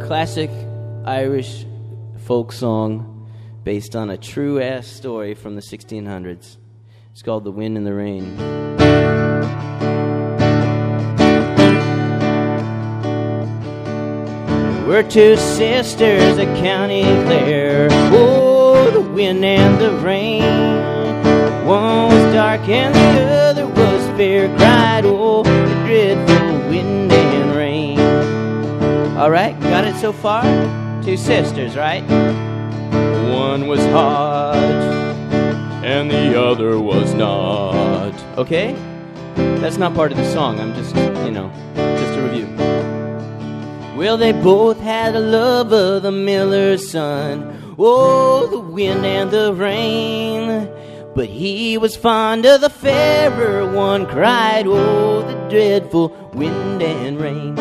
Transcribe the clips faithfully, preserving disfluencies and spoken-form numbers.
classic Irish folk song based on a true-ass story from the sixteen hundreds. It's called The Wind and the Rain. We're two sisters of County Clare. Oh, the wind and the rain. One was dark and the other was fair. Cried, oh, the dreadful wind and rain. All right, got it so far? Two sisters, right? One was hot and the other was not. Okay? That's not part of the song. I'm just, you know, just a review. Well, they both had a love of the miller's son. Oh, the wind and the rain. But he was fond of the fairer one. Cried, oh, the dreadful wind and rain.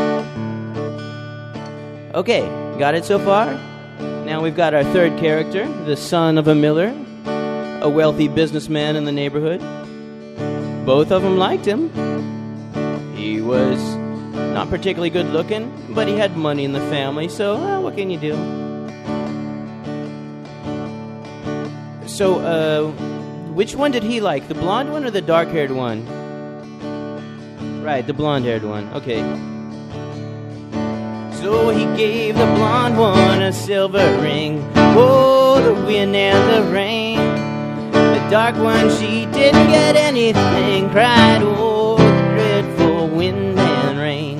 Okay, got it so far? Now we've got our third character, the son of a miller, a wealthy businessman in the neighborhood. Both of them liked him. He was not particularly good looking, but he had money in the family, so uh, what can you do? So, uh, which one did he like, the blonde one or the dark-haired one? Right, the blonde-haired one, okay. So he gave the blonde one a silver ring. Oh, the wind and the rain. The dark one, she didn't get anything. Cried, oh, the dreadful wind and rain.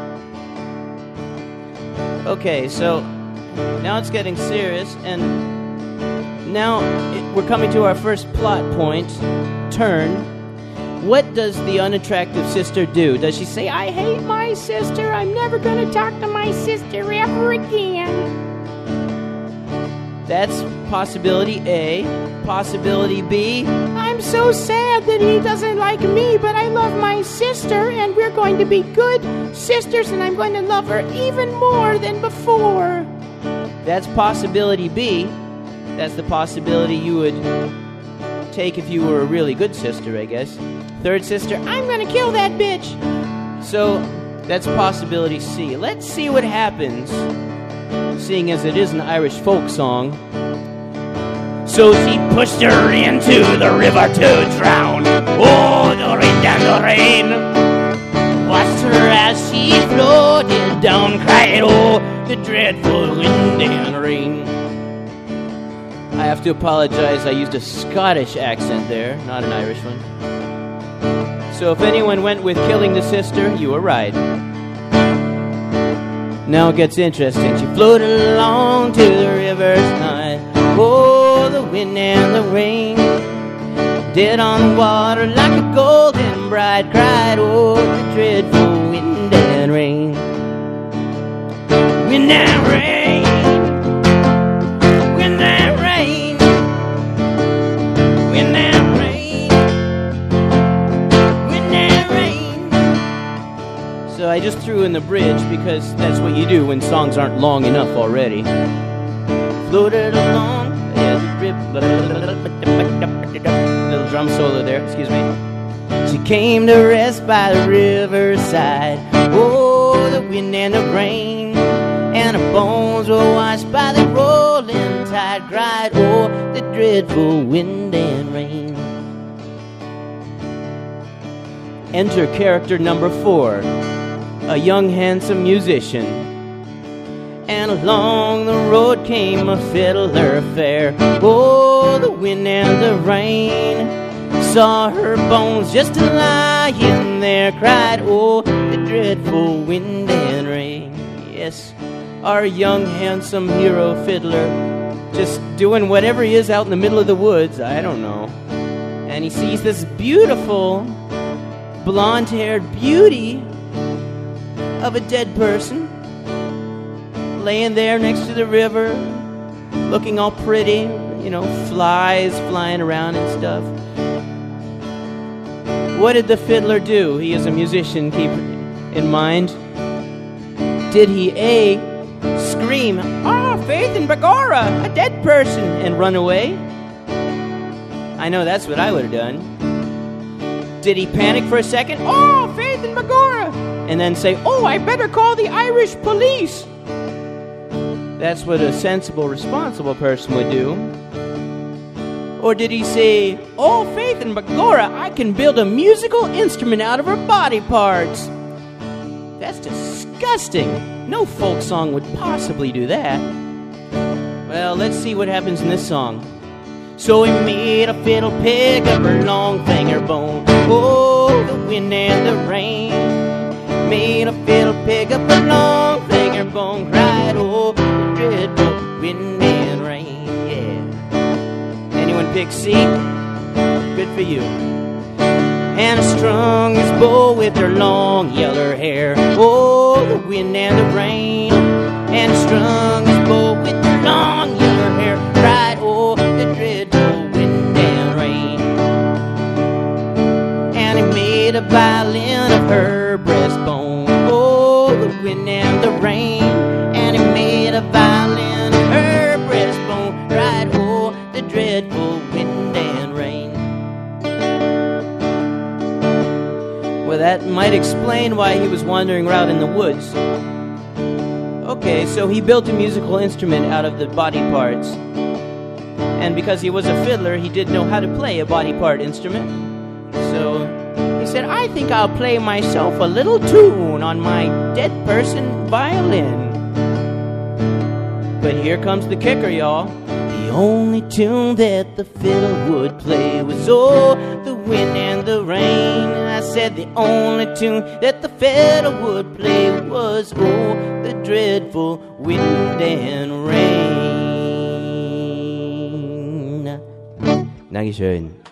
Okay, so now it's getting serious, and now it, we're coming to our first plot point, turn. What does the unattractive sister do? Does she say, I hate my sister, I'm never going to talk to my sister ever again? That's possibility A. Possibility B, I'm so sad that he doesn't like me, but I love my sister, and we're going to be good sisters, and I'm going to love her even more than before. That's possibility B. That's the possibility you would take if you were a really good sister, I guess. Third sister, I'm gonna kill that bitch. So that's possibility C. Let's see what happens, seeing as it is an Irish folk song. So she pushed her into the river to drown. Oh, the wind and the rain watched her as she floated down. Cried, oh, the dreadful wind and rain. I have to apologize, I used a Scottish accent there, not an Irish one. So if anyone went with killing the sister, you were right. Now it gets interesting. She floated along to the river's side. Oh, the wind and the rain. Dead on the water like a golden bride. Cried, oh, the dreadful wind and rain. Wind and rain. Wind and rain. Wind and rain. Wind and rain. So I just threw in the bridge because that's what you do when songs aren't long enough already. Floated along as a rip. Little drum solo there, excuse me. She came to rest by the riverside. Oh, the wind and the rain. And her bones were washed by the rolling tide. Cried, oh, the dreadful wind and rain. Enter character number four, a young handsome musician. And along the road came a fiddler fair. Oh, the wind and the rain saw her bones just lying there. Cried, oh, the dreadful wind and rain. Yes, our young handsome hero fiddler just doing whatever he is out in the middle of the woods, I don't know. And he sees this beautiful blonde-haired beauty of a dead person laying there next to the river, looking all pretty, you know, flies flying around and stuff. What did the fiddler do? He is a musician, keep in mind. Did he A, scream, "Oh, Faith and Begorra, a dead person," and run away? I know that's what I would have done. Did he panic for a second? "Oh, Faith and Begorra," and then say, "Oh, I better call the Irish police"? That's what a sensible, responsible person would do. Or did he say, "Oh, Faith and Begorra, I can build a musical instrument out of her body parts"? That's disgusting. No folk song would possibly do that. Well, let's see what happens in this song. So he made a fiddle pick up her long finger bone. Oh, the wind and the rain. Made a fiddle pick up her long finger bone. Cried, oh, the dreadful wind and rain. Yeah. Anyone pick C? Good for you. And strung his bow with her long yellow hair. Oh, the wind and the rain. And strung his bow with her long yellow hair. Cried, oh, the dreadful wind and rain. And he made a violin of her breastbone. Oh, the wind and the rain. And he made a violin of her breastbone. Cried, oh, the dreadful wind and rain. Well, that might explain why he was wandering around in the woods. Okay, so he built a musical instrument out of the body parts. And because he was a fiddler, he did know how to play a body part instrument. So he said, "I think I'll play myself a little tune on my dead person violin." But here comes the kicker, y'all. The only tune that the fiddle would play was, oh, the wind and the rain. I said the only tune that the fiddle would play was, oh, the dreadful wind and rain. Dankeschön.